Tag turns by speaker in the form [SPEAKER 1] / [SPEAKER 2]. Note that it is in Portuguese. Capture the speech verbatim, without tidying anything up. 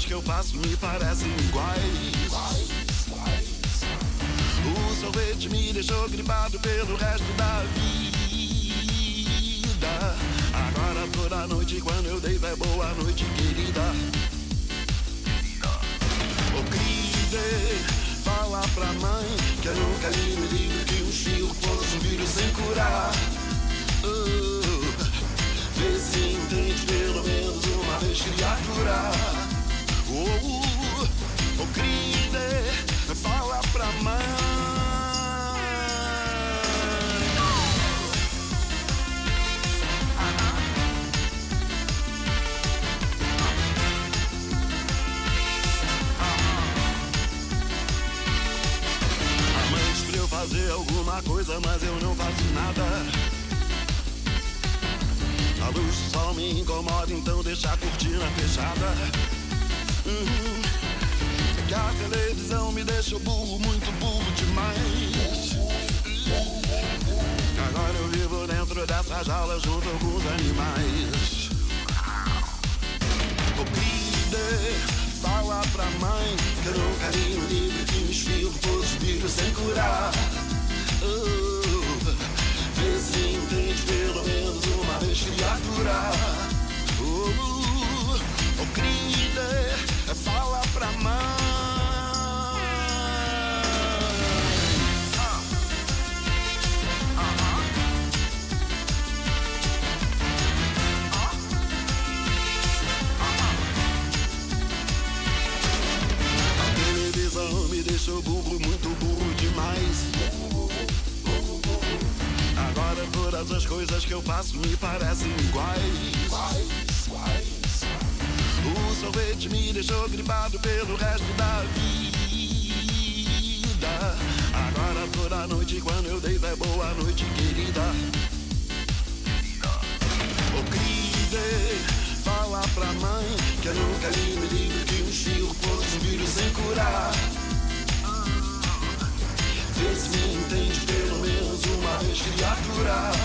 [SPEAKER 1] coisas que eu faço me parecem iguais. O sorvete me deixou gripado pelo resto da vida. Agora toda noite quando eu deito é boa noite, querida. Ô querida, fala pra mãe que eu nunca li no livro que os filhos fossem um vírus sem curar. uh, Vê se entende pelo menos uma vez, criatura. Oh, uh, oh querida, fala pra mãe. Fazer alguma coisa, mas eu não faço nada. A luz do sol me incomoda, então deixa a cortina fechada. Uhum. Que a televisão me deixa burro, muito burro demais. Agora eu vivo dentro dessa jaula junto com os animais. Oh, querida, fala pra mãe que eu nunca li no livro que os filhos fossem vírus sem curar. uh, Vê se entende pelo menos uma vez, criatura. uh, Oh querida, fala pra mãe. Me deixou burro, muito burro demais. Agora todas as coisas que eu faço me parecem iguais. O sorvete me deixou gripado pelo resto da vida. Agora toda noite quando eu deito é boa noite, querida. Oh querida, fala pra mãe que eu nunca li no livro que os filhos fossem um vírus sem curar. Vê se me entende pelo menos uma vez, criatura.